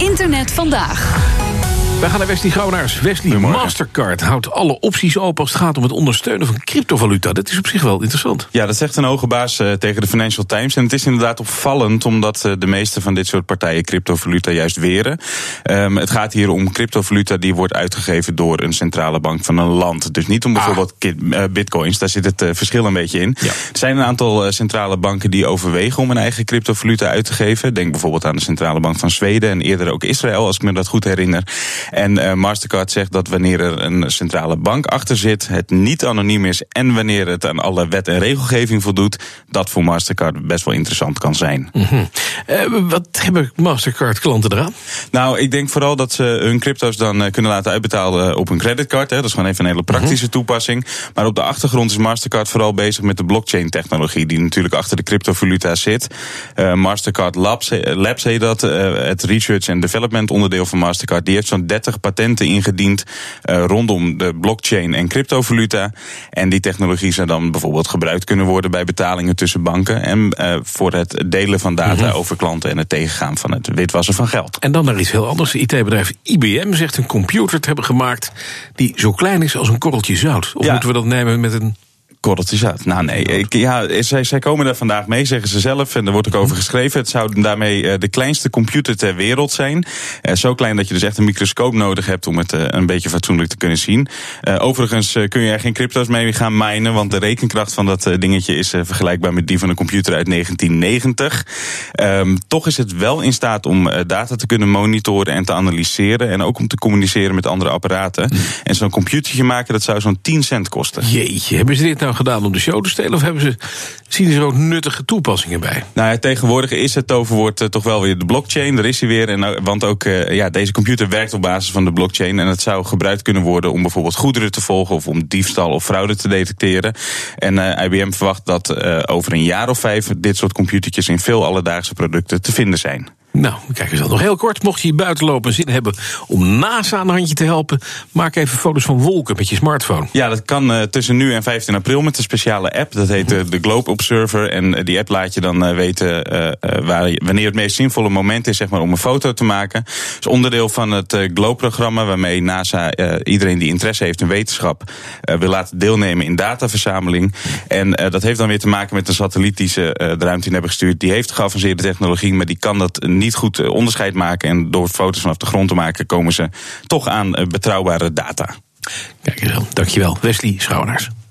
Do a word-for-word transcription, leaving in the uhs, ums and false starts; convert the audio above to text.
Internet vandaag. Wij gaan naar Wesley Gouwenaars. Wesley, Mastercard houdt alle opties open als het gaat om het ondersteunen van cryptovaluta. Dat is op zich wel interessant. Ja, dat zegt een hoge baas uh, tegen de Financial Times. En het is inderdaad opvallend, omdat uh, de meeste van dit soort partijen cryptovaluta juist weren. Um, het gaat hier om cryptovaluta die wordt uitgegeven door een centrale bank van een land. Dus niet om bijvoorbeeld ah. uh, bitcoins, daar zit het uh, verschil een beetje in. Ja. Er zijn een aantal uh, centrale banken die overwegen om een eigen cryptovaluta uit te geven. Denk bijvoorbeeld aan de centrale bank van Zweden en eerder ook Israël, als ik me dat goed herinner. En uh, Mastercard zegt dat wanneer er een centrale bank achter zit, het niet anoniem is en wanneer het aan alle wet en regelgeving voldoet, dat voor Mastercard best wel interessant kan zijn. Mm-hmm. Uh, wat hebben Mastercard klanten eraan? Nou, ik denk vooral dat ze hun crypto's dan uh, kunnen laten uitbetalen op een creditcard. Hè. Dat is gewoon even een hele praktische mm-hmm. toepassing. Maar op de achtergrond is Mastercard vooral bezig met de blockchain technologie, die natuurlijk achter de cryptovaluta zit. Uh, Mastercard Labs, Labs heet dat, uh, het research and development onderdeel van Mastercard, die heeft zo'n dertig patenten ingediend uh, rondom de blockchain en cryptovaluta. En die technologie zou dan bijvoorbeeld gebruikt kunnen worden bij betalingen tussen banken en uh, voor het delen van data mm-hmm. over klanten en het tegengaan van het witwassen van geld. En dan naar iets heel anders. I T-bedrijf I B M zegt een computer te hebben gemaakt die zo klein is als een korreltje zout. Of ja. moeten we dat nemen met een korreltjes uit. Nou nee, ik, ja, zij, zij komen daar vandaag mee, zeggen ze zelf. En er wordt ook over geschreven. Het zou daarmee uh, de kleinste computer ter wereld zijn. Uh, zo klein dat je dus echt een microscoop nodig hebt om het uh, een beetje fatsoenlijk te kunnen zien. Uh, overigens uh, kun je er geen crypto's mee gaan minen, want de rekenkracht van dat uh, dingetje is uh, vergelijkbaar met die van een computer uit negentien negentig. Um, toch is het wel in staat om uh, data te kunnen monitoren en te analyseren. En ook om te communiceren met andere apparaten. Mm. En zo'n computertje maken, dat zou zo'n tien cent kosten. Jeetje, hebben ze dit nou gedaan om de show te stelen, of hebben ze, zien ze er ook nuttige toepassingen bij? Nou ja, tegenwoordig is het toverwoord uh, toch wel weer de blockchain. Daar is hij weer. En, uh, want ook uh, ja, deze computer werkt op basis van de blockchain. En het zou gebruikt kunnen worden om bijvoorbeeld goederen te volgen of om diefstal of fraude te detecteren. En uh, I B M verwacht dat uh, over een jaar of vijf dit soort computertjes in veel alledaagse producten te vinden zijn. Nou, kijk eens dan nog heel kort. Mocht je hier buiten lopen en zin hebben om NASA een handje te helpen, maak even foto's van wolken met je smartphone. Ja, dat kan uh, tussen nu en vijftien april met een speciale app. Dat heet uh, de Globe Observer. En uh, die app laat je dan uh, weten uh, uh, waar je, wanneer het meest zinvolle moment is, zeg maar, om een foto te maken. Dat is onderdeel van het uh, Globe-programma, waarmee NASA uh, iedereen die interesse heeft in wetenschap uh, wil laten deelnemen in dataverzameling. En uh, dat heeft dan weer te maken met een satelliet die ze uh, de ruimte in hebben gestuurd. Die heeft geavanceerde technologie, maar die kan dat niet niet goed onderscheid maken. En door foto's vanaf de grond te maken komen ze toch aan betrouwbare data. Kijk eens wel. Dankjewel, Wesley Schouwenaars.